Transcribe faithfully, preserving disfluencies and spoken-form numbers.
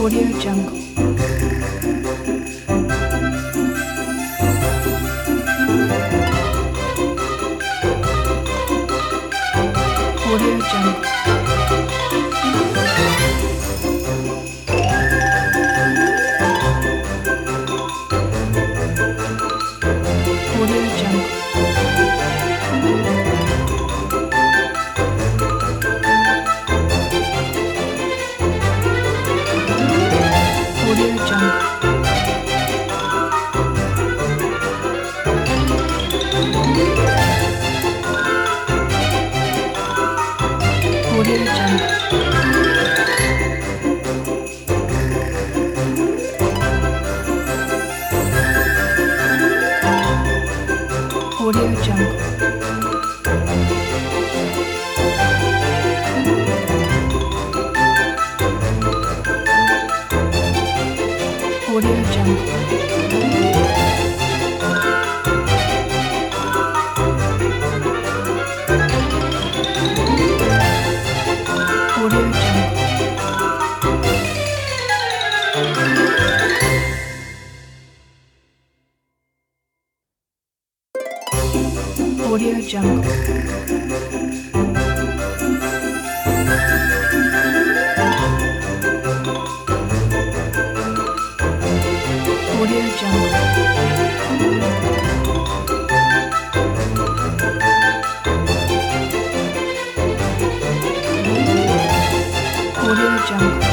Audio Jungle. Audio Jungle. Audio Jungle. Audio Jungle. Audio Jungle. Audio Jungle. Audio Jungle. Audio Jungle. Audio Jungle. Audio Jungle. Audio Jungle.